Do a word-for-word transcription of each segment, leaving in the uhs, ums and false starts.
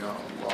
شاء الله.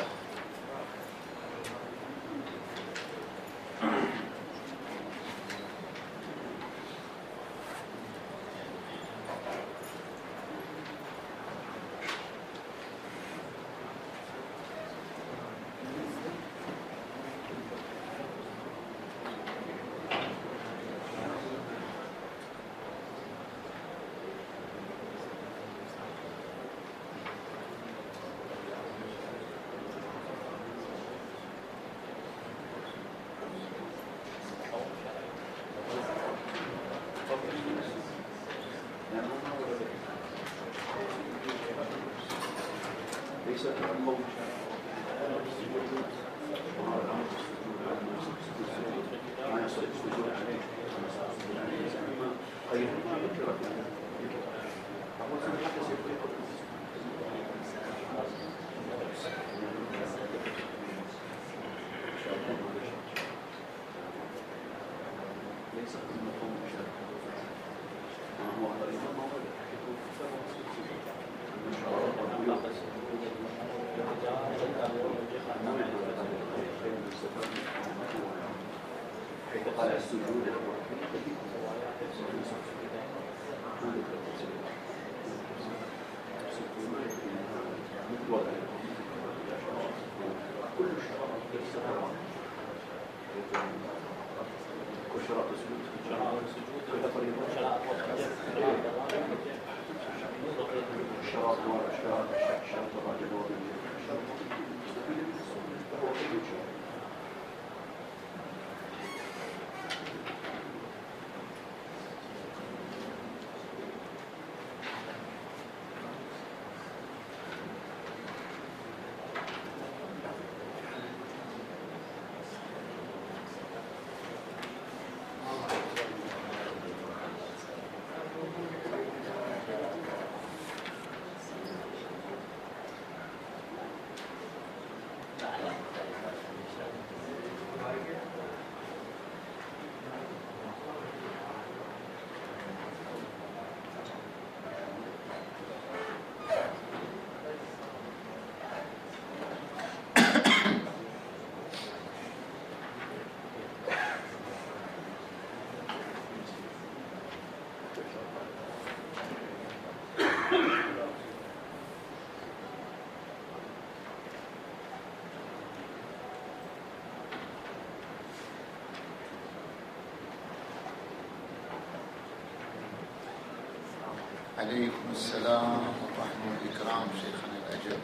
عليكم السلام ورحمة الإكرام شيخنا الأجل.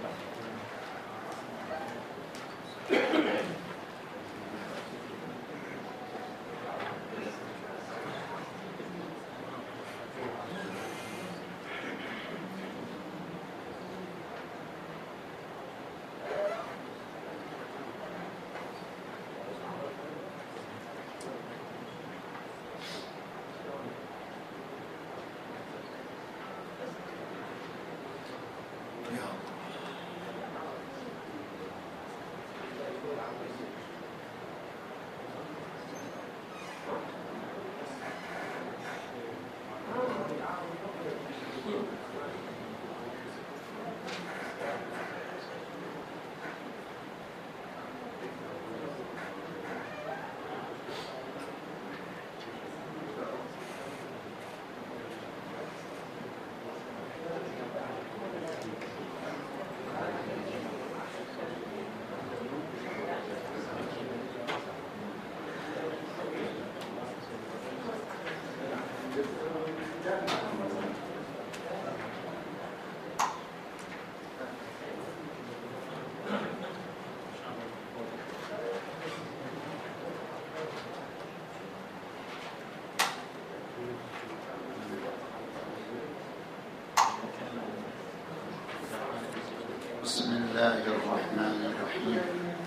بسم الله الرحمن الرحيم.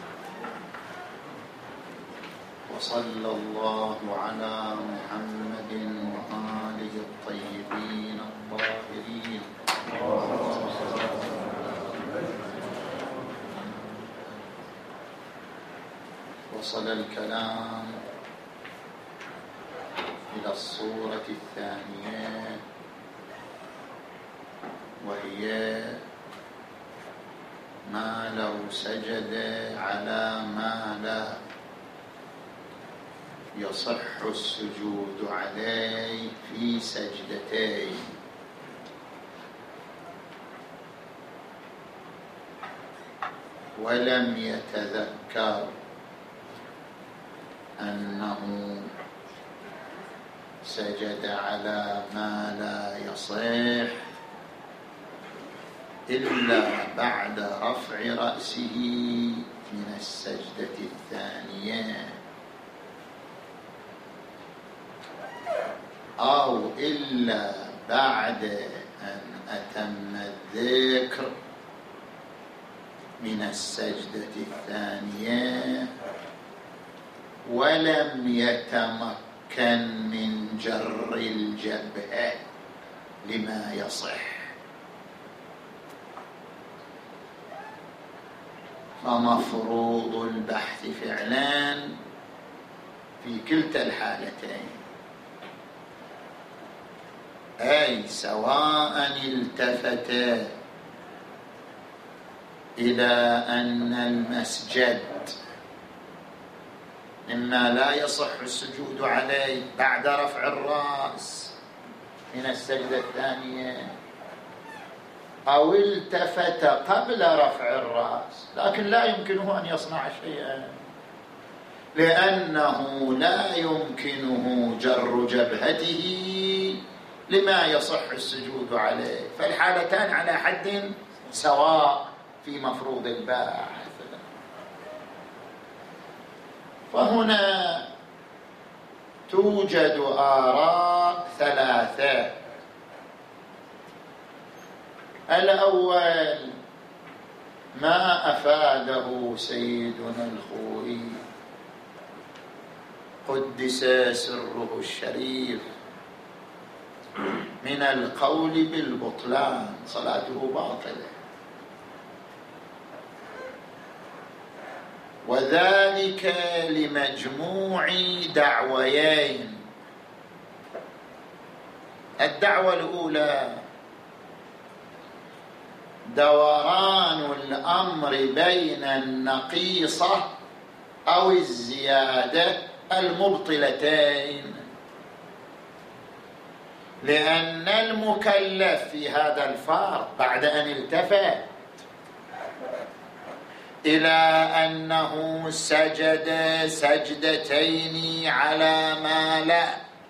وصلى الله على محمد وآله الطيبين الطاهرين. وصل الكلام إلى الصورة الثانية وهي ما لو سجد على ما لا يصح السجود عليه في سجدتين، ولم يتذكر أنه سجد على ما لا يصح إلا بعد رفع رأسه من السجدة الثانية، أو إلا بعد أن أتم الذكر من السجدة الثانية ولم يتمكن من جر الجبهة لما يصح. فمفروض البحث فعلا في كلتا الحالتين، أي سواء التفت إلى أن المسجد مما لا يصح السجود عليه بعد رفع الرأس من السجدة الثانية، أو التفت قبل رفع الرأس، لكن لا يمكنه أن يصنع شيئا، لأنه لا يمكنه جر جبهته لما يصح السجود عليه، فالحالتان على حد سواء في مفروض الباحث. فهنا توجد آراء ثلاثة. الأول ما أفاده سيدنا الخوئي قدس سره الشريف من القول بالبطلان، صلاته باطلة، وذلك لمجموع دعويين. الدعوة الأولى دوران الأمر بين النقيصة أو الزيادة المبطلتين، لأن المكلف في هذا الفرض بعد أن التفت إلى أنه سجد سجدتين على ما لا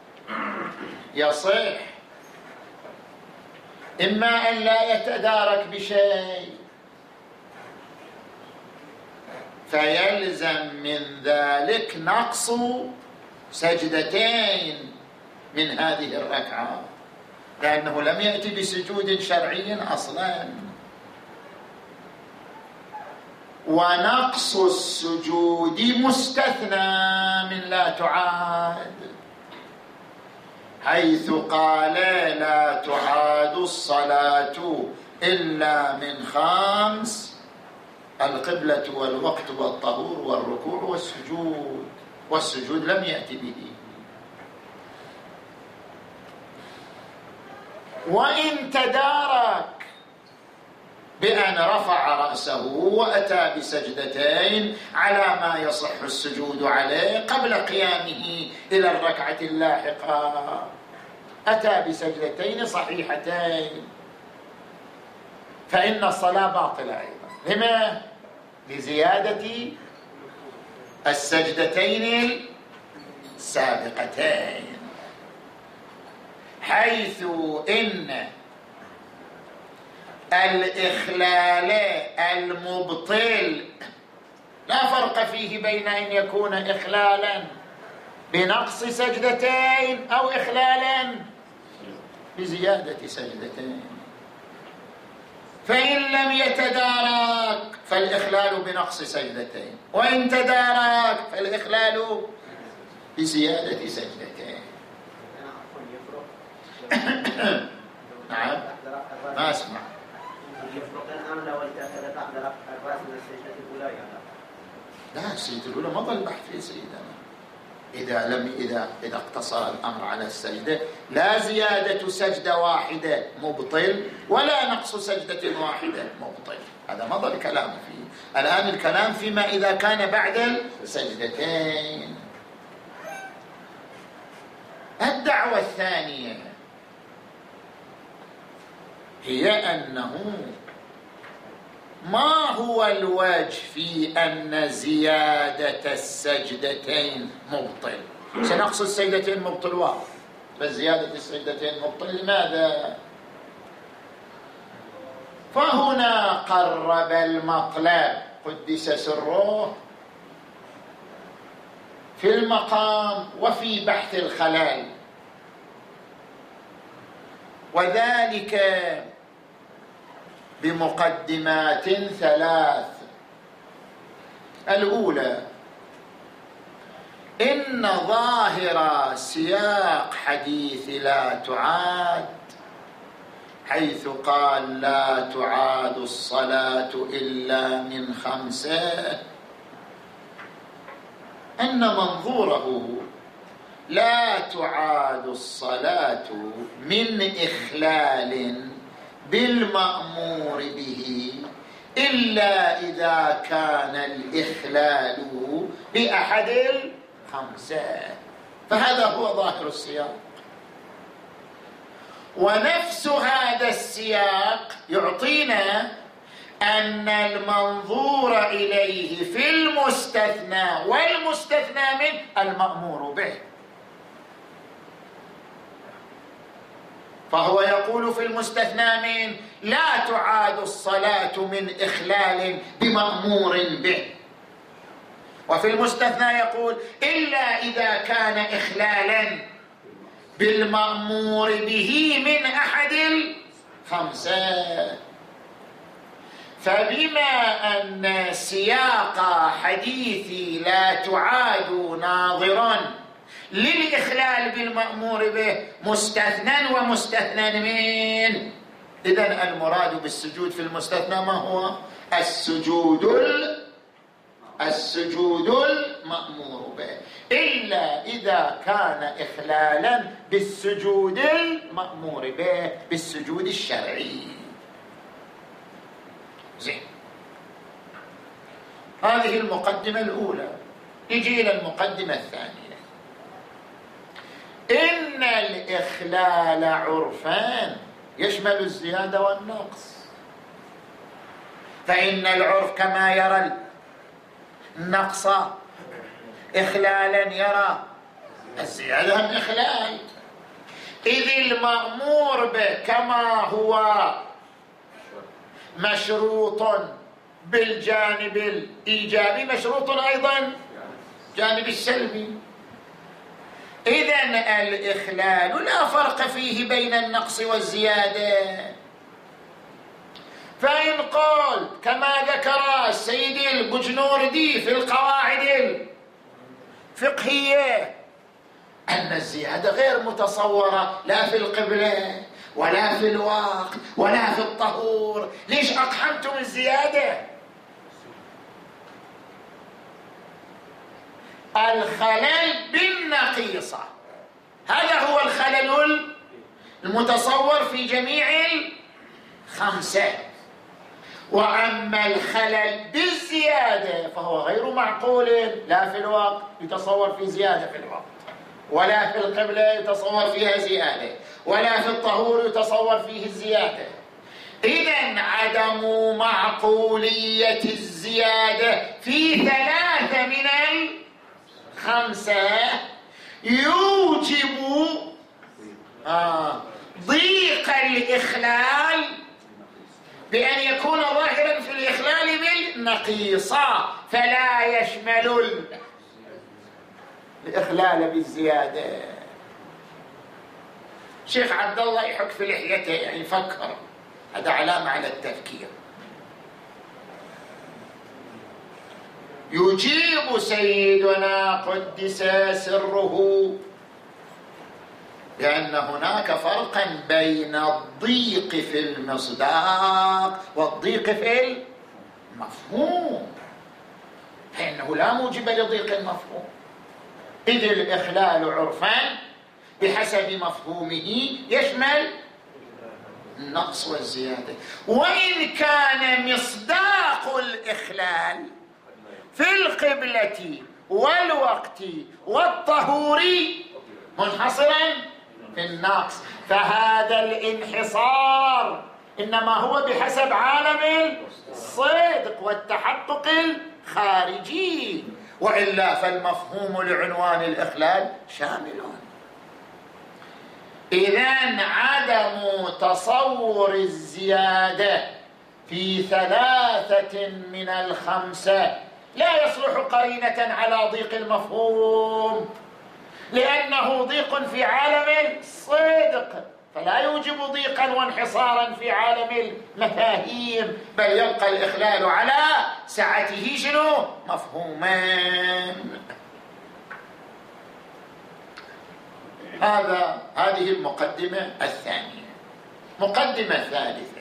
يصح، إما أن لا يتدارك بشيء فيلزم من ذلك نقص سجدتين من هذه الركعة، لأنه لم يأتي بسجود شرعي أصلا، ونقص السجود مستثنى من لا تعاد، حيث قال لا تعاد الصلاة إلا من خمس: القبلة والوقت والطهور والركوع والسجود، والسجود لم يأتي به. وإن تدارك بأن رفع رأسه وأتى بسجدتين على ما يصح السجود عليه قبل قيامه إلى الركعة اللاحقة، أتى بسجدتين صحيحتين، فإن الصلاة باطلة أيضا. لما؟ لزيادة السجدتين السابقتين، حيث إن الإخلال المبطل لا فرق فيه بين أن يكون إخلالا بنقص سجدتين أو إخلالا بزيادة سجدتين. فإن لم يتدارك فالإخلال بنقص سجدتين، وإن تدارك فالإخلال بزيادة سجدتين. نعم، ما أسمع. لا، السجدة الأولى ما ظل بحث في سيدنا، إذا لم إذا إذا اقتصر الأمر على السجدة لا زيادة سجدة واحدة مبطل ولا نقص سجدة واحدة مبطل. هذا مضى الكلام فيه. الآن الكلام فيما إذا كان بعد السجدتين. الدعوة الثانية هي أنه ما هو الوجه في أن زيادة السجدتين مبطل؟ سنقص السجدتين مبطل واحد، بس زيادة السجدتين مبطل. لماذا؟ فهنا قرب المطلب قدس سره في المقام وفي بحث الخلال، وذلك بمقدمات ثلاث. الأولى: إن ظاهر سياق حديث لا تعاد، حيث قال لا تعاد الصلاة إلا من خمسة، أن منظوره لا تعاد الصلاة من إخلال بالمأمور به إلا إذا كان الإخلال بأحد الخمسة. فهذا هو ظاهر السياق. ونفس هذا السياق يعطينا أن المنظور إليه في المستثنى والمستثنى من المأمور به. فهو يقول في المستثنى من لا تعاد الصلاة من إخلال بمأمور به، وفي المستثنى يقول إلا إذا كان إخلالا بالمأمور به من أحد الخمسة. فبما أن سياق حديث لا تعاد ناظرا للإخلال بالمأمور به مستثنى ومستثنى من، إذن المراد بالسجود في المستثنى ما هو؟ السجود السجود المأمور به، إلا إذا كان إخلالا بالسجود المأمور به، بالسجود الشرعي. زين، هذه المقدمة الأولى. نجي إلى المقدمة الثانية. إن الإخلال عرفان يشمل الزيادة والنقص، فإن العرف كما يرى النقص إخلالا يرى الزيادة من إخلال، إذ المأمور به كما هو مشروط بالجانب الإيجابي مشروط أيضا جانب السلبي. إذن الإخلال لا فرق فيه بين النقص والزيادة. فإن قال كما ذكر السيد البجنوردي في القواعد الفقهية أن الزيادة غير متصورة لا في القبلة ولا في الوقت ولا في الطهور، ليش أقحمتم الزيادة؟ الخلل بالنقيصة هذا هو الخلل المتصور في جميع الخمسة، وأما الخلل بالزيادة فهو غير معقول، لا في الوقت يتصور في زيادة في الوقت، ولا في القبلة يتصور فيها زيادة، ولا في الطهور يتصور فيه الزيادة. إذن عدم معقولية الزيادة في ثلاثة من الخمسة يوجب آه ضيق الإخلال بأن يكون ظاهرا في الإخلال بالنقيصة، فلا يشمل الإخلال بالزيادة. شيخ عبد الله يحك في لحيته يعني فكر، هذا علامة على التفكير. يجيب سيدنا قدس سره لأن هناك فرقا بين الضيق في المصداق والضيق في المفهوم، فإنه لا موجب لضيق المفهوم، إذ الإخلال عرفان بحسب مفهومه يشمل النقص والزيادة. وإن كان مصداق الإخلال في القبلة والوقت والطهور منحصرا في النقص، فهذا الانحصار إنما هو بحسب عالم الصدق والتحقق الخارجي، وإلا فالمفهوم لعنوان الإخلال شامل. إذن عدم تصور الزيادة في ثلاثة من الخمسة لا يصلح قرينة على ضيق المفهوم، لأنه ضيق في عالم الصدق، فلا يوجب ضيقا وانحصارا في عالم المفاهيم، بل يبقى الإخلال على سعته شنو؟ مفهومان. هذا هذه المقدمة الثانية. مقدمة ثالثة،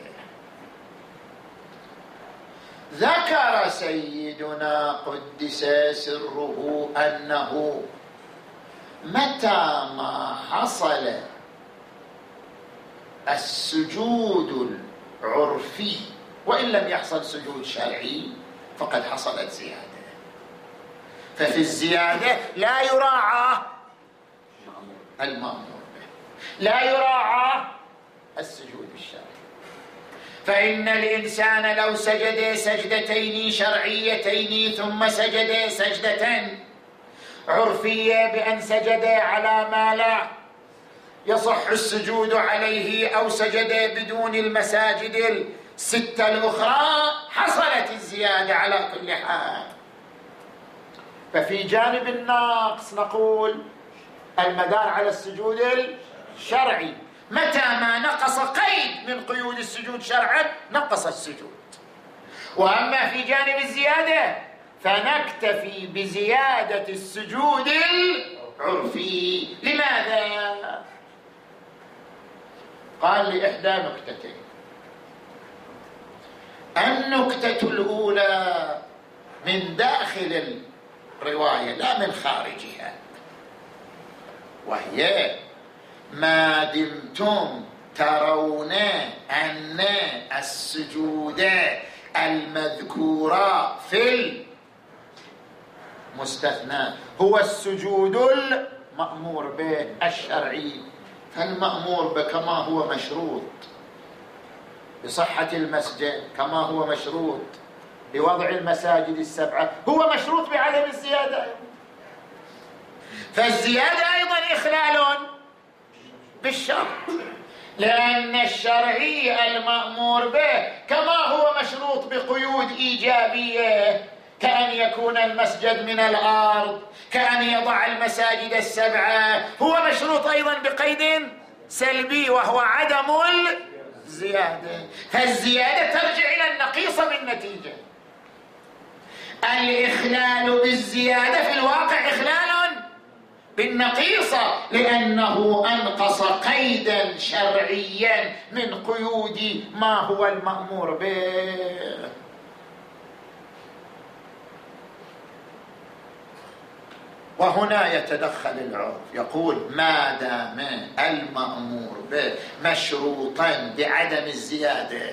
ذكر سيدنا قدس سره أنه متى ما حصل السجود العرفي وإن لم يحصل سجود شرعي فقد حصلت زيادة، ففي الزيادة لا يراعى المأمور به، لا يراعى السجود الشرعي. فإن الإنسان لو سجد سجدتين شرعيتين ثم سجد سجدة عرفية بأن سجد على ما لا يصح السجود عليه أو سجد بدون المساجد الستة الأخرى، حصلت الزيادة على كل حال. ففي جانب النقص نقول المدار على السجود الشرعي، متى ما نقص قيد من قيود السجود شرعا نقص السجود. وأما في جانب الزيادة فنكتفي بزيادة السجود العرفي. لماذا؟ قال لإحدى نكتتين. النكتة الأولى من داخل الرواية لا من خارجها، وهي ما دمتم ترون أن السجود المذكور في المستثنى هو السجود المأمور به الشرعي، فالمأمور به كما هو مشروط بصحة المسجد، كما هو مشروط بوضع المساجد السبعة، هو مشروط بعدم الزيادة. فالزيادة أيضا إخلال بالشرط، لأن الشرعي المأمور به كما هو مشروط بقيود إيجابية كأن يكون المسجد من الأرض، كأن يضع المساجد السبعة، هو مشروط أيضا بقيد سلبي وهو عدم الزيادة. فالزيادة ترجع إلى النقيص بالنتيجة. الإخلال بالزيادة في الواقع إخلال بالنقيصة، لأنه أنقص قيدا شرعيا من قيود ما هو المأمور به. وهنا يتدخل العرف، يقول ما دام المأمور به مشروطا بعدم الزيادة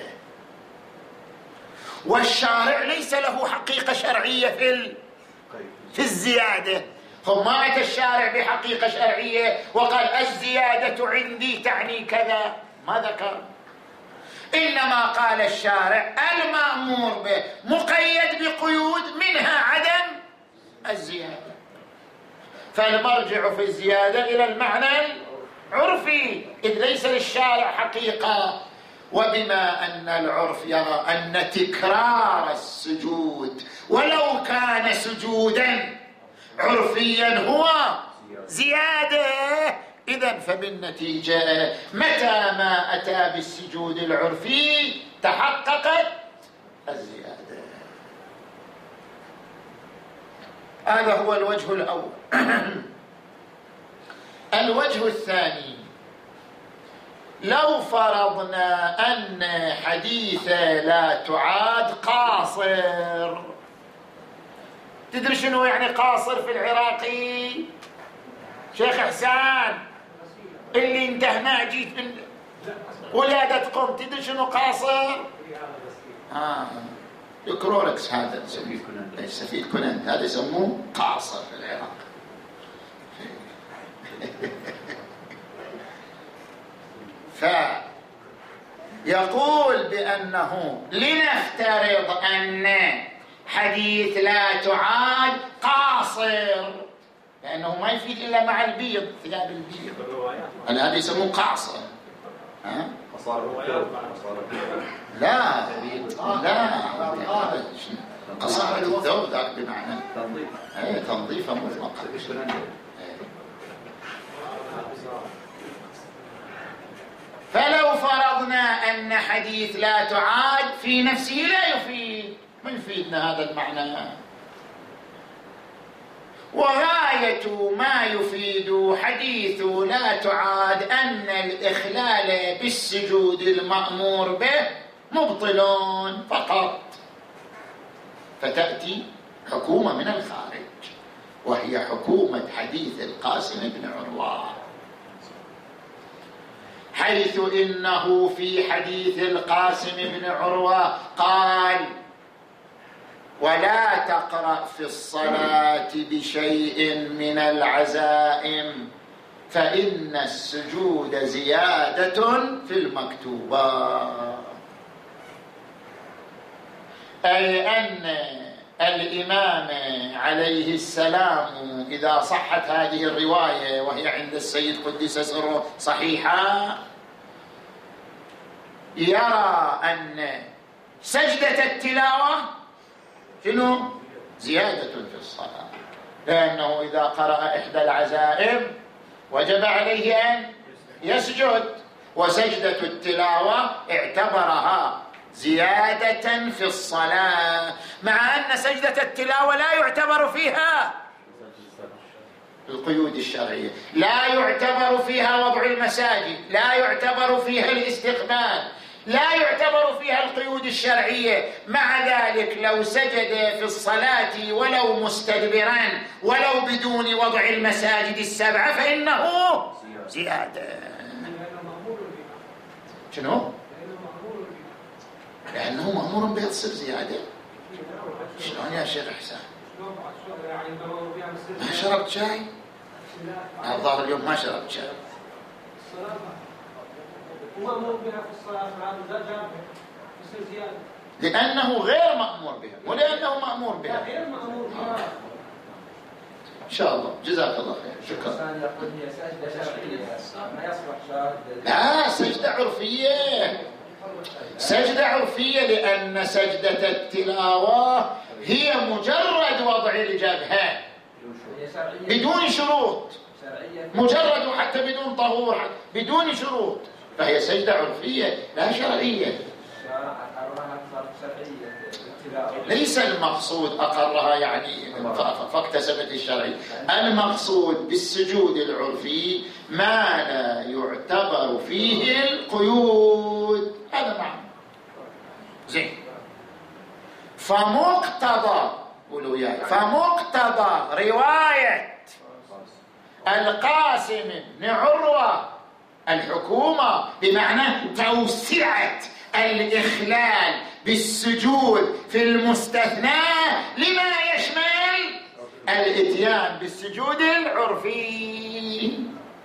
والشارع ليس له حقيقة شرعية في في الزيادة، ثم أتى الشارع بحقيقة شرعية وقال الزيادة عندي تعني كذا، ما ذكر، إنما قال الشارع المأمور به مقيد بقيود منها عدم الزيادة، فالمرجع في الزيادة إلى المعنى العرفي إذ ليس للشارع حقيقة. وبما أن العرف يرى أن تكرار السجود ولو كان سجودا عرفيا هو زيادة، إذن فبالنتيجة متى ما أتى بالسجود العرفي تحققت الزيادة. هذا هو الوجه الأول. الوجه الثاني، لو فرضنا أن حديث لا تعاد قاصر، تدري شنو يعني قاصر في العراقي؟ شيخ حسان اللي انتهنا جيت من ولادة قم تدري شنو قاصر؟ آه. الكروركس هذا يسميه ليس فيه كوننت، هذا يسموه قاصر في العراق. فيقول بأنه لنفترض أن حديث لا تعاد قاصر، لأنه ما يفيد إلا مع البيض، ثياب البيض، هذا يسموه قاصر. ها؟ لا لا قصارة الثوب ذاك بمعنى اي تنظيفه مطلقه. فلو فرضنا ان حديث لا تعاد في نفسه لا يفيد، ما يفيدنا هذا المعنى. وغاية ما يفيد حديث لا تعاد أن الإخلال بالسجود المأمور به مبطل فقط، فتأتي حكومة من الخارج وهي حكومة حديث القاسم بن عروة، حيث إنه في حديث القاسم بن عروة قال: ولا تقرأ في الصلاة بشيء من العزائم فإن السجود زيادة في المكتوبات. أي أن الإمام عليه السلام إذا صحت هذه الرواية وهي عند السيد قدس سره صحيحة، يرى أن سجدة التلاوة شنو؟ زيادة في الصلاة، لأنه إذا قرأ إحدى العزائم وجب عليه أن يسجد، وسجدة التلاوة اعتبرها زيادة في الصلاة، مع أن سجدة التلاوة لا يعتبر فيها القيود الشرعية، لا يعتبر فيها وضع المساجد، لا يعتبر فيها الاستقبال، لا يعتبر فيها القيود الشرعية. مع ذلك لو سجد في الصلاة ولو مستدبرا ولو بدون وضع المساجد السبعة فإنه زيادة. شنو؟ لأنه مأمور بها تصير زيادة. شلون يا شيخ إحسان؟ ما شربت شاي؟ الظاهر اليوم ما شربت شاي. مأمور بها في الصلاة يصير زيادة، لأنه غير مأمور بها ولأنه مأمور بها. غير مأمور بها. إن شاء الله، جزاك الله خير، شكرا. هي سجدة شرعية ما يصلح شاهد. لا، سجدة عرفية، سجدة عرفية، لأن سجدة التلاوة هي مجرد وضع الجبهة بدون شروط، مجرد حتى بدون طهور، بدون شروط، فهي سجدة عرفية لا شرعية. ليس المقصود أقرها يعني فاكتسبت الشرعية، المقصود بالسجود العرفي ما لا يعتبر فيه القيود، هذا معنى. زين. فمقتضى قولوا ياي فمقتضى رواية القاسم بن عروة الحكومة بمعنى توسعة الإخلال بالسجود في المستثنى لما يشمل الإتيان بالسجود العرفي.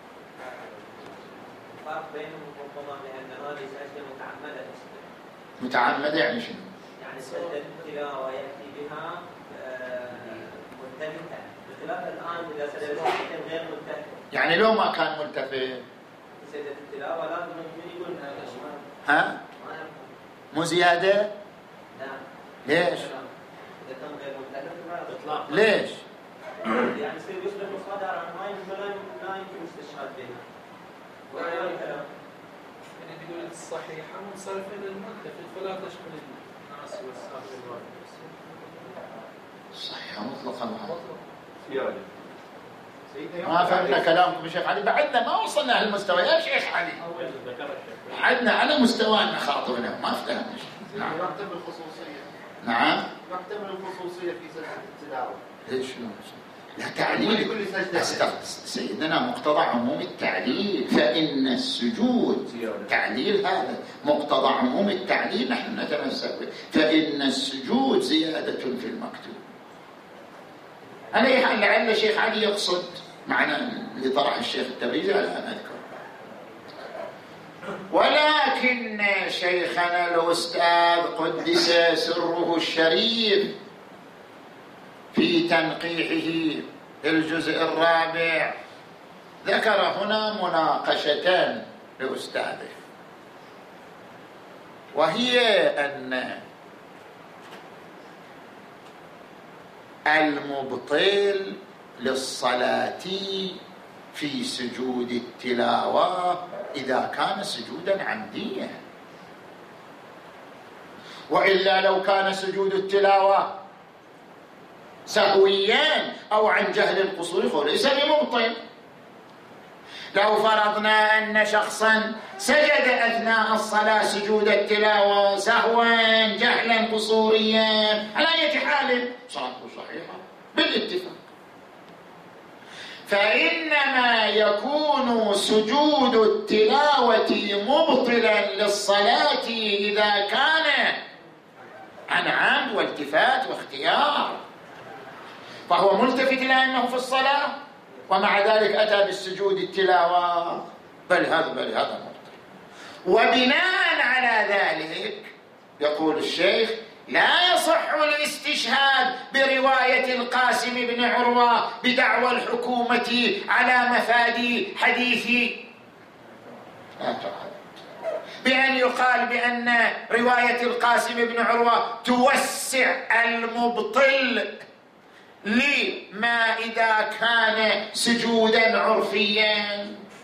فرق بينهم ربما لأن هذه سجدة متعمدة. متعمدة يعني شنو؟ يعني سجدة التلاوة يأتي بها ملتفتة، بخلاف الآن إذا سجد سجدة غير ملتفتة. يعني لو ما كان ملتفت سجدة التلاوة لازم يقول ها؟ مو زيادة؟ نعم. ليش؟ إذا كان غير ملتفت إطلاق. ليش؟ يعني يصير يصبح مصادر عن هاي لا يمكن استشهاد بها. وأيضا الكلام. يعني تقول الصحيحة منصرفة للملتفت فلا تشمل الناس والسابق الواجب. صحيحة مطلقا. مطلق. ما فهمنا كلامكم يا شيخ علي، بعدنا ما وصلنا هالمستوى يا شيخ علي، بعدنا على مستوانا خاطرنا ما فهمنا. نعم. يحتمل الخصوصية. نعم. يحتمل الخصوصية في سجدة التلاوة. ليش شنو؟ لا تعليل سيدنا مقتضى عموم التعليل، فإن السجود تعليل، هذا مقتضى عموم التعليل نحن نتمسك به، فإن السجود زيادة في المكتوب. على أي حال لعل الشيخ علي يقصد معنى اللي طرح الشيخ التبريزي على أن أذكر. ولكن شيخنا الأستاذ قدس سره الشريف في تنقيحه الجزء الرابع ذكر هنا مناقشتان لأستاذه، وهي أن المبطل للصلاة في سجود التلاوة إذا كان سجودا عمديا، وإلا لو كان سجود التلاوة سهويا أو عن جهل القصور فليس بمبطل. لو فرضنا أن شخصا سجد أثناء الصلاة سجود التلاوة سهوا جهلا قصوريا، على أي حال صلاته صحيحة بالاتفاق. فإنما يكون سجود التلاوة مبطلا للصلاة إذا كان عن عمد والتفات واختيار، فهو ملتفت إلى أنه في الصلاة ومع ذلك أتى بالسجود التلاوة، بل هذا بل هذا مبطل. وبناء على ذلك يقول الشيخ لا يصح الاستشهاد برواية القاسم بن عروة بدعوى الحكومة على مفاد حديث بأن يقال بأن رواية القاسم بن عروة توسع المبطل لما إذا كان سجودا عرفيا،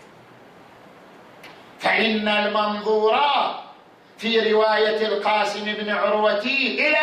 فإن المنظور في رواية القاسم بن عروة إلى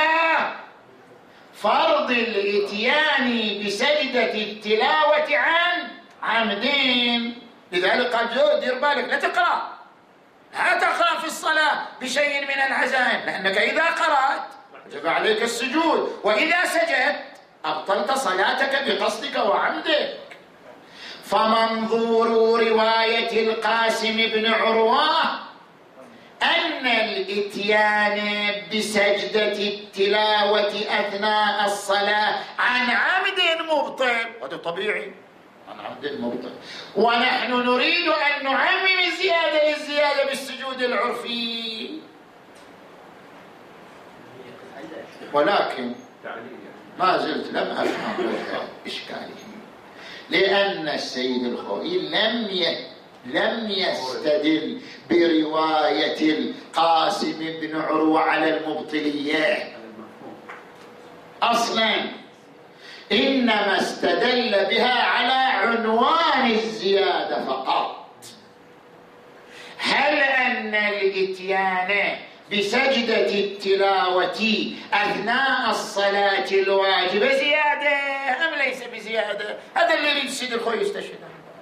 فرض الإتيان بسجدة التلاوة عن عمدين. لذلك قال جو دير بالك لا تقرأ لا تقرأ في الصلاة بشيء من العزائم، لأنك إذا قرأت وجب عليك السجود، وإذا سجدت أبطلت صلاتك بقصدك وعمدك. فمنظور رواية القاسم بن عروة أن الإتيان بسجدة التلاوة أثناء الصلاة عن عمد مبطل، هذا طبيعي عن عمد مبطل، ونحن نريد أن نعمم الزيادة للزيادة بالسجود العرفي. ولكن ما زلت لم أفهم إشكاله، لأن السيد الخوئي لم ي... لم يستدل برواية القاسم بن عروة على المبطلية أصلا، إنما استدل بها على عنوان الزيادة فقط. هل أن الإتيان بسجدة التلاوة أثناء الصلاة الواجبة زيادة أم ليس بزيادة؟ هذا اللي يريد السيد الخوئي يستشهد.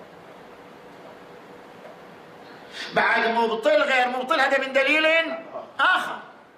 بعد مبطل غير مبطل هذا من دليل آخر.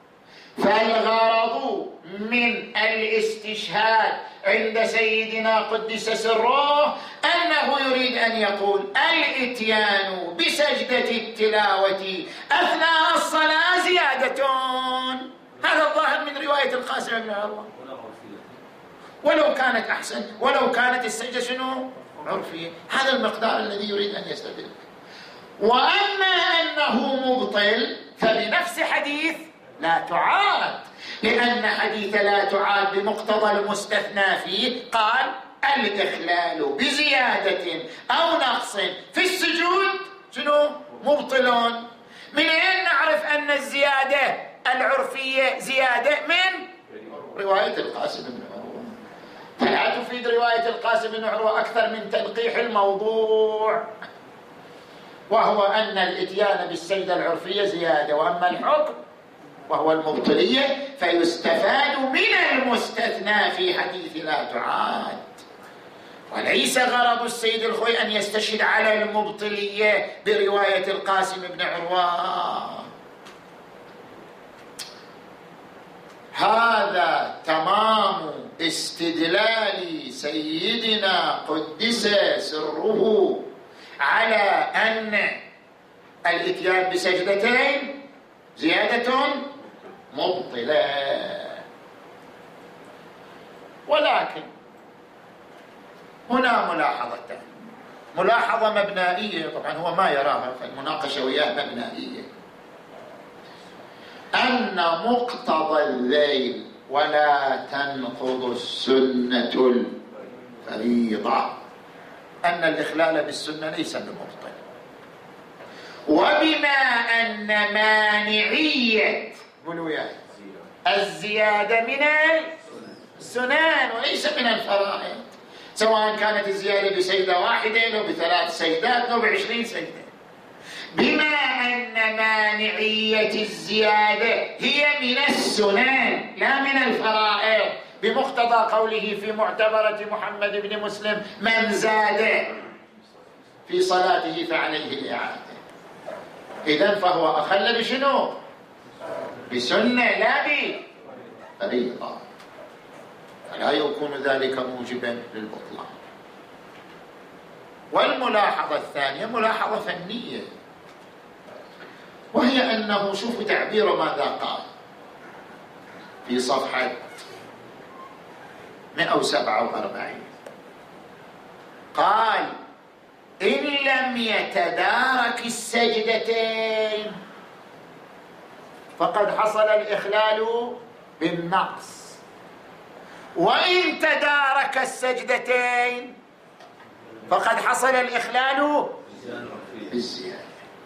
فالغرض من الاستشهاد عند سيدنا قدس سره أنه يريد أن يقول الإتيان بسجدة التلاوة أثناء الصلاة زيادة. هذا الظاهر من رواية القاسم بن عروة، ولو كانت أحسن، ولو كانت السجدة شنو عرفية. هذا المقدار الذي يريد أن يستدل. وأما أنه مبطل فبنفس حديث لا تعاد، لأن حديث لا تعاد بمقتضى المستثنى فيه قال الإخلال بزيادة أو نقص في السجود شنو مبطلون. من أين نعرف أن الزيادة العرفية زيادة؟ من رواية القاسم بن عروة. فلا تفيد رواية القاسم بن عروة أكثر من تلقيح الموضوع، وهو أن الإتيان بالسجدة العرفية زيادة، وأما الحكم وهو المبطلية فيستفاد من المستثنى في حديث لا تعاد. وليس غرض السيد الخوئي أن يستشهد على المبطلية برواية القاسم بن عروة. هذا تمام استدلال سيدنا قدس سره على أن الإتيان بسجدتين زيادة مبطلة. ولكن هنا ملاحظتان، ملاحظة مبنائية، طبعا هو ما يراها فالمناقشة وياه مبنائية، أن مقتضى الذيل ولا تنقض السنة الفريضة، أن الإخلال بالسنة ليس بمبطل، وبما أن مانعية قولوا يا الزيادة من السنن وليس من الفرائض، سواء كانت الزيادة بسجدة واحدة أو بثلاث سجدات أو بعشرين سجدة، بما أن مانعية الزيادة هي من السنن لا من الفرائض، بمقتضى قوله في معتبرة محمد بن مسلم: من زاد في صلاته فعليه الإعادة. إذن فهو أخل بشنو؟ بسنة لا بفريضة، فلا يكون ذلك موجبا للبطلان. والملاحظة الثانية ملاحظة فنية، وهي أنه شوفوا تعبير ماذا قال في صفحة مئة وسبعة وأربعين، قال: إن لم يتدارك السجدتين فقد حصل الإخلال بالنقص، وإن تدارك السجدتين فقد حصل الإخلال بالزيادة.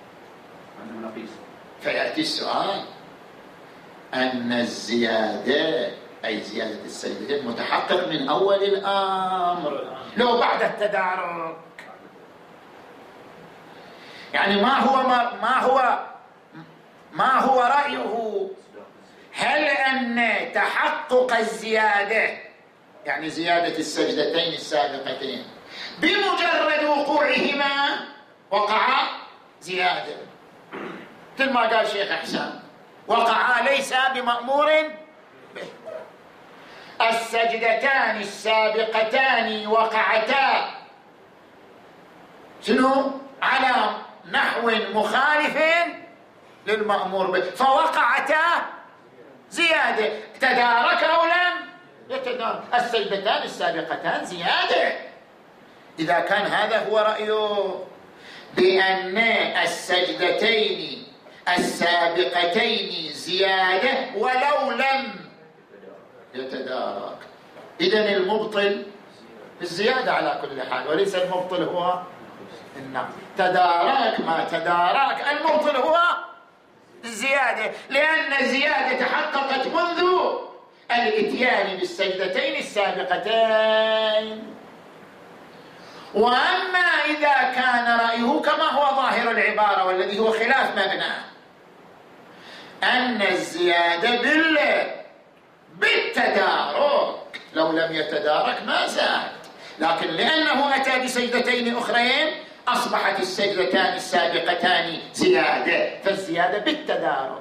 فيأتي السؤال: أن الزيادة أي زيادة السجدتين متحقق من أول الأمر لو بعد التدارك، يعني ما هو ما, ما هو ما هو رأيه؟ هل أن تحقق الزيادة يعني زيادة السجدتين السابقتين بمجرد وقوعهما وقع زيادة، مثل ما قال شيخ إحسان: وقع ليس بمأمور به، السجدتان السابقتان وقعتا شنو؟ على نحو مخالف للمأمور به، فوقعتا زيادة، تدارك أو لم يتدارك، السجدتان السابقتان زيادة. إذا كان هذا هو رأيه بأن السجدتين السابقتين زيادة ولو لم يتدارك، إذن المبطل الزيادة على كل حال، وليس المبطل هو النقص. تدارك ما تدارك، المبطل هو الزيادة، لأن الزيادة تحققت منذ الإتيان بالسجدتين السابقتين. وأما إذا كان رأيه كما هو ظاهر العبارة والذي هو خلاف مبناه، أن الزيادة بال بالتدارك، لو لم يتدارك ما زاد، لكن لأنه أتى بسجدتين أخرين أصبحت السجدتان السابقتان زيادة، فالزيادة بالتدارك.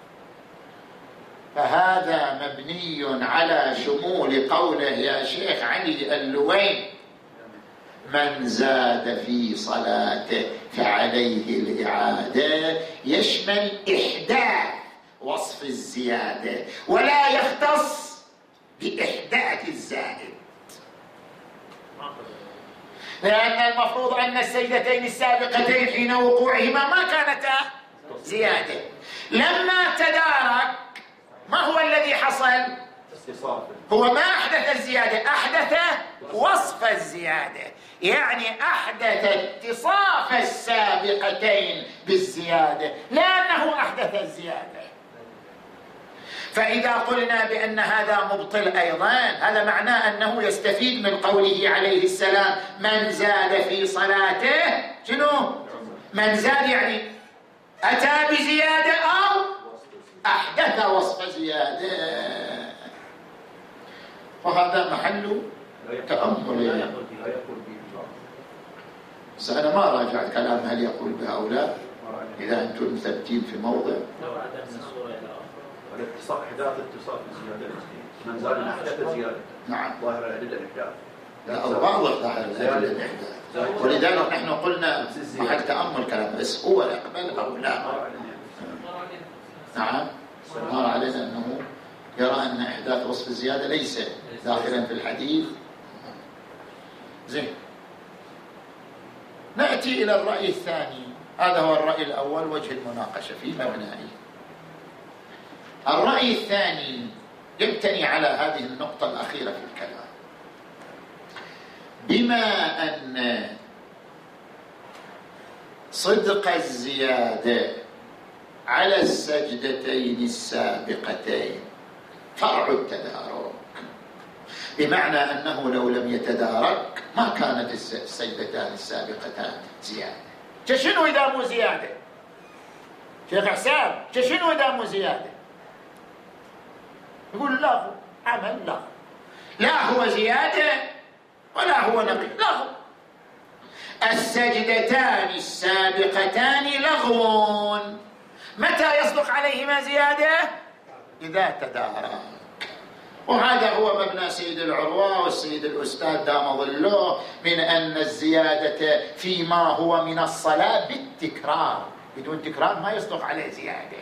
فهذا مبني على شمول قوله يا شيخ علي اللوين: من زاد في صلاته فعليه الإعادة، يشمل إحداث وصف الزيادة ولا يختص بإحداث الزائد، لأن المفروض أن السجدتين السابقتين حين وقوعهما ما كانتا زيادة. لما تدارك ما هو الذي حصل؟ هو ما أحدث الزيادة، أحدث وصف الزيادة، يعني أحدث اتصاف السابقتين بالزيادة لأنه أحدث الزيادة. فإذا قلنا بأن هذا مبطل أيضا، هذا معناه أنه يستفيد من قوله عليه السلام: من زاد في صلاته شنو؟ من زاد يعني أتى بزيادة أو أحدث وصف زيادة، وهذا محل تأمل. بس أنا ما راجعت كلام هل يقول بها أو لا، إذا أنتم ثابتين في موضع الاتصال إحداث اتصال الزيادة من زاد الأحداث زيادة. نعم. ظاهر الأدلة الإحداث. لا واضح ظاهر الأدلة الإحداث. ولذلك نحن قلنا محل تأمل كلام بس هو يقبل أو لا. نعم. مر علينا أنه يرى أن إحداث وصف الزيادة ليس داخلا في الحديث. زين. نأتي إلى الرأي الثاني. هذا هو الرأي الأول وجه المناقشة في مبنائه. الرأي الثاني يبتني على هذه النقطة الأخيرة في الكلام. بما أن صدق الزيادة على السجدتين السابقتين فرع التدارك، بمعنى أنه لو لم يتدارك ما كانت السجدتان السابقتان زيادة. شنو إذا مو زيادة؟ شيخ حسام شنو إذا مو زيادة؟ يقول لا عمل لا لا هو زيادة ولا هو نقي، لغو. السجدتان السابقتان لغو. متى يصدق عليهما زيادة؟ إذا تدارك. وهذا هو مبنى سيد العروة والسيد الأستاذ دام ظله من أن الزيادة فيما هو من الصلاة بالتكرار، بدون تكرار ما يصدق عليه زيادة.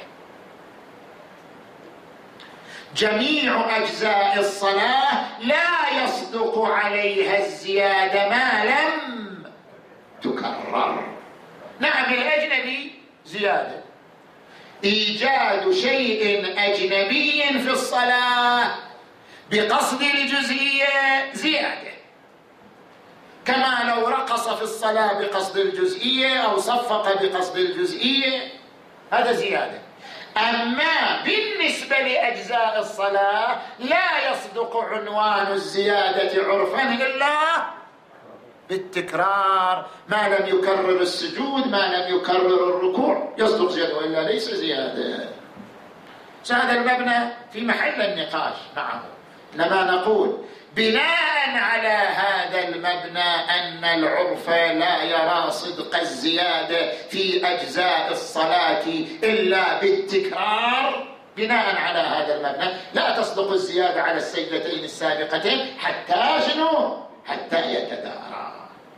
جميع أجزاء الصلاة لا يصدق عليها الزيادة ما لم تكرر. نعم الأجنبي زيادة، إيجاد شيء أجنبي في الصلاة بقصد الجزئية زيادة، كما لو رقص في الصلاة بقصد الجزئية أو صفق بقصد الجزئية، هذا زيادة. أما بالنسبة لأجزاء الصلاة لا يصدق عنوان الزيادة عرفا إلا بالتكرار، ما لم يكرر السجود ما لم يكرر الركوع يصدق زيادة، وإلا ليس زيادة. هذا المبنى في محل النقاش معه. إنما نقول بناء على هذا المبنى أن العرف لا يرى صدق الزيادة في أجزاء الصلاة إلا بالتكرار، بناء على هذا المبنى لا تصدق الزيادة على السجدتين السابقتين حتى شنو؟ حتى يتدارك.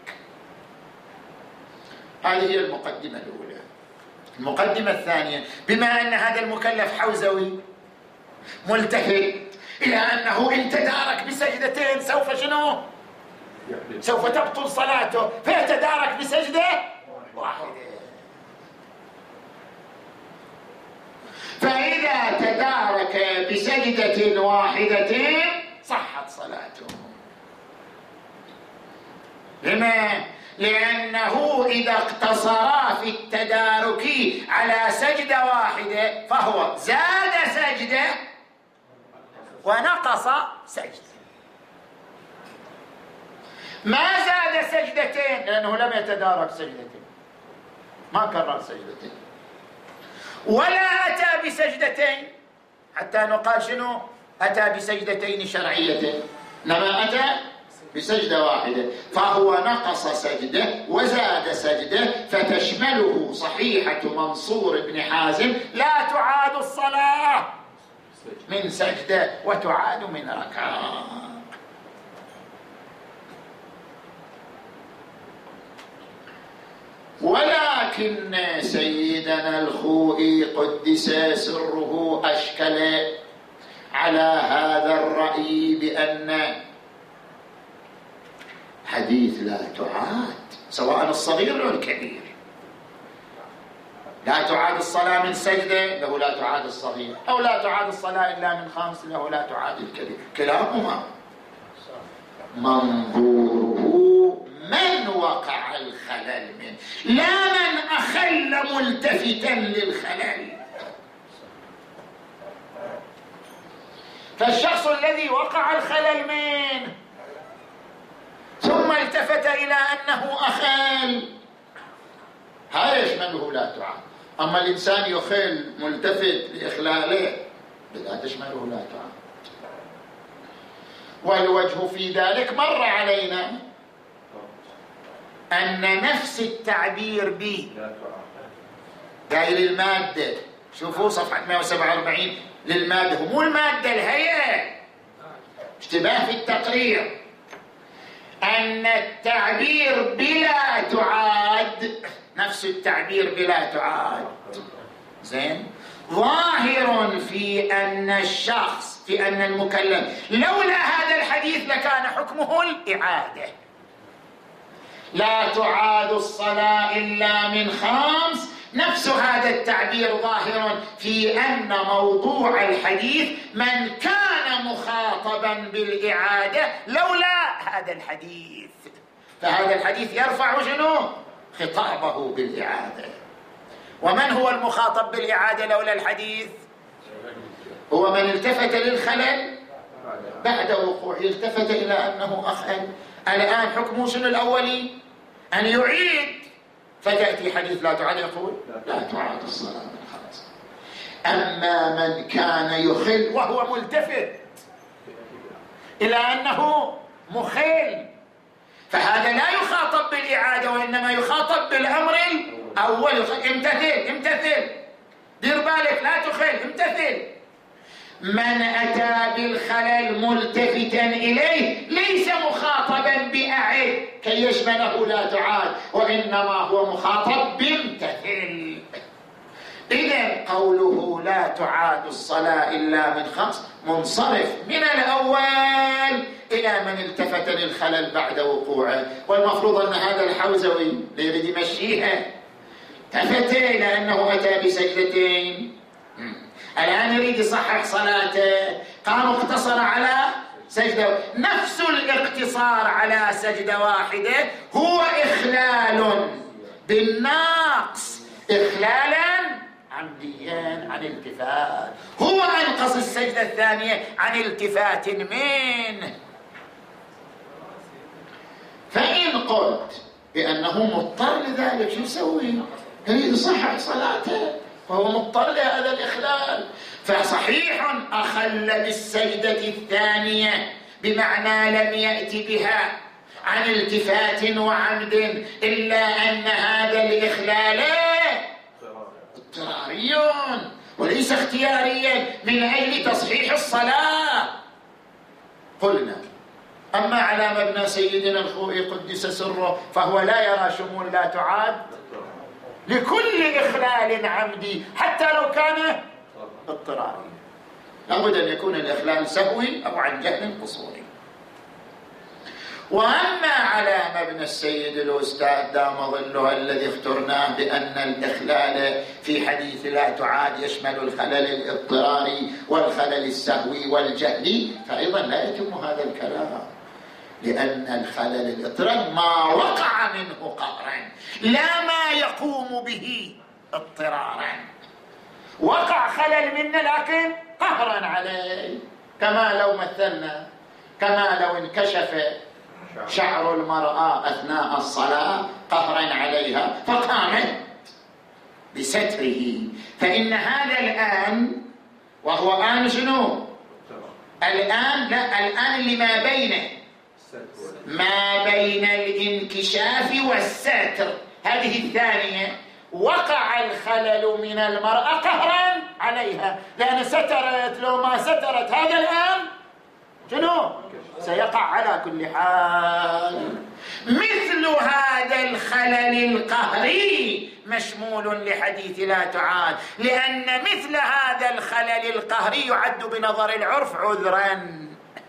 هذه هي المقدمة الأولى. المقدمة الثانية، بما أن هذا المكلف حوزوي ملتفت إلى أنه إن تدارك بسجدتين سوف شنو؟ سوف تبطل صلاته، فيتدارك بسجدة واحدة. فإذا تدارك بسجدة واحدة صحت صلاته. لما؟ لأنه إذا اقتصرا في التدارك على سجدة واحدة فهو زاد سجدة ونقص سجدة. ما زاد سجدتين لأنه لم يتدارك سجدتين، ما كرر سجدتين، ولا أتى بسجدتين حتى نقال شنو؟ أتى بسجدتين شرعيتين، إنما أتى بسجدة واحدة، فهو نقص سجدة وزاد سجدة، فتشمله صحيحة منصور بن حازم لا تعاد الصلاة من سجدة وتعاد من ركعة. ولكن سيدنا الخوئي قدس سره أشكل على هذا الرأي بأن حديث لا تعاد سواء الصغير أو الكبير، لا تعاد الصلاة من سجدة له لا تعاد الصغير، أو لا تعاد الصلاة إلا من خامس له لا تعاد الكبير، كلاهما منظوره من وقع الخلل منه، لا من أخل ملتفتا للخلل. فالشخص الذي وقع الخلل منه ثم التفت إلى أنه أخل، هذا يشمله لا تعاد. أما الإنسان يخل ملتفت لإخلاله لا تشمله لا تعاد. والوجه في ذلك مر علينا أن نفس التعبير ب داير المادة، شوفوا صفحة مئة وسبعة وأربعين للمادة، مو المادة الهيئة. اشتباه في التقرير أن التعبير بلا تعاد نفس التعبير بلا تعاد، زين، ظاهر في أن الشخص في أن المكلم لولا هذا الحديث لكان حكمه الإعادة. لا تعاد الصلاة إلا من خمس، نفس هذا التعبير ظاهر في أن موضوع الحديث من كان مخاطبا بالإعادة لولا هذا الحديث، فهذا الحديث يرفع شنو؟ خطابه بالإعادة. ومن هو المخاطب بالإعادة لولا الحديث؟ هو من التفت للخلل بعد وقوعه، التفت إلى أنه أخل. الآن حكمه شنو الأولي؟ أن يعيد، فتأتي حديث لا تعاد يقول لا تعاد الصلاة من خمس. أما من كان يخل وهو ملتفت إلى أنه مخل، فهذا لا يخاطب بالإعادة وإنما يخاطب بالأمر الأول. امتثل امتثل، دير بالك لا تخل، امتثل. من أتى بالخلل ملتفتا إليه ليس مخاطبا بأعد كي يشمله لا تعاد، وإنما هو مخاطب بامتثل. إذن قوله لا تعاد الصلاة إلا من خمس منصرف من الأول إلى من التفت للخلل بعد وقوعه. والمفروض أن هذا الحوزوي يريد يمشيها، التفت إلى أنه أتى بسجدتين، الآن يريد يصحح صلاته، قام اقتصر على سجدة. نفس الاقتصار على سجدة واحدة هو إخلال بالناقص، إخلالا عمديا عن التفات. هو أنقص السجدة الثانية عن التفات منه. فإن قلت بأنه مضطر لذلك شو يسوي؟ يريد يصحح صلاته وهو مضطر لهذا الإخلال، فصحيح أخل بالسجدة الثانية بمعنى لم يأتي بها عن التفات وعمد، إلا أن هذا الإخلال اضطراري وليس اختياريا من أجل تصحيح الصلاة. قلنا أما على مبنى سيدنا الخوئي قدس سره فهو لا يرى شمول لا تعاد لكل إخلال عمدي حتى لو كان اضطراري، لابد أن يكون الإخلال سهوي أو عن جهل قصوري. وأما على مبنى السيد الأستاذ دام ظله الذي اخترناه بأن الإخلال في حديث لا تعاد يشمل الخلل الاضطراري والخلل السهوي والجهلي، فأيضا لا يتم هذا الكلام، لأن الخلل الاضطراري ما وقع منه قهرا لا ما يقوم به اضطرارا. وقع خلل منه لكن قهرا عليه، كما لو مثلنا كما لو انكشف شعر المرأة أثناء الصلاة قهرا عليها فقامت بستره، فإن هذا الآن وهو آن شنو؟ الآن لا الآن اللي ما بينه ما بين الانكشاف والستر، هذه الثانية وقع الخلل من المرأة قهرا عليها، لأن سترت، لو ما سترت هذا الآن شنو؟ سيقع على كل حال. مثل هذا الخلل القهري مشمول لحديث لا تعاد، لأن مثل هذا الخلل القهري يعد بنظر العرف عذرا،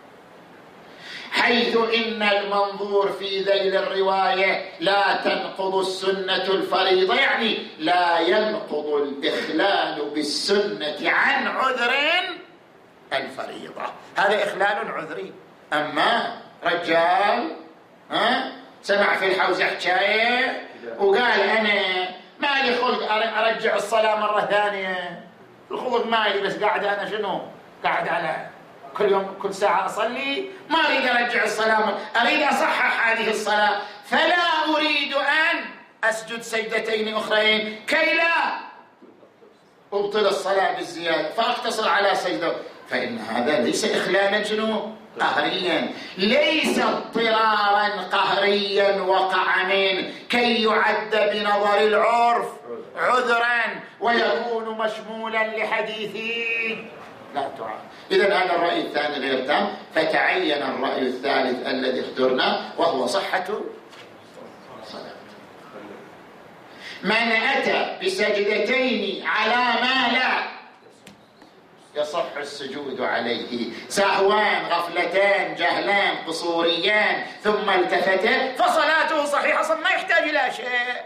حيث إن المنظور في ذيل الرواية لا تنقض السنة الفريضة، يعني لا ينقض الإخلال بالسنة عن عذر الفريضة، هذا إخلال عذري. أما رجال ها سمع في الحوزة حكاية وقال أنا ما لي خلق أرجع الصلاة مرة ثانية، الخلق ما لي، بس قاعد أنا شنو قاعد على كل يوم كل ساعة أصلي، ما أريد أرجع الصلاة، أريد أصحح هذه الصلاة، فلا أريد أن أسجد سجدتين أخرين كي لا أبطل الصلاة بالزيادة فأقتصر على سجدة. فإن هذا ليس إخلالا شنو قهريا، ليس اضطرارا قهريا وقع من كي يعد بنظر العرف عذرا ويكون مشمولا لحديث لا تعارض. إذن هذا الرأي الثاني غير تام، فتعين الرأي الثالث الذي اخترناه وهو صحة صلاة. من أتى بسجدتين على ما لا يصح السجود عليه، سهوان، غفلتان، جهلان، قصوريان، ثم التفتا، فصلاته صحيحة، أصلا ما يحتاج إلى شيء،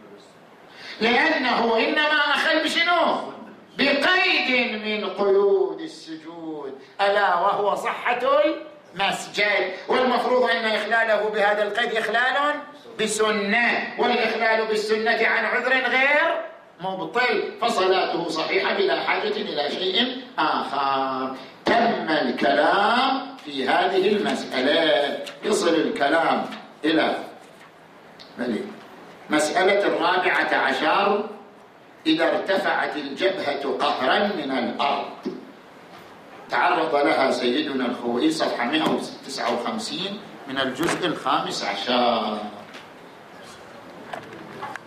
لأنه إنما أخل بشنو؟ بقيد من قيود السجود، ألا وهو صحة المسجد. والمفروض أن إخلاله بهذا القيد إخلال بسنة، والإخلال بالسنة عن عذر غير مبطل، فصلاته صحيحة بلا حاجة إلى شيء آخر. تم الكلام في هذه المسألة. يصل الكلام إلى مسألة الرابعة عشر: إذا ارتفعت الجبهة قهرا من الأرض. تعرض لها سيدنا الخوئي صفحة مئة وتسعة وخمسين من الجزء الخامس عشر.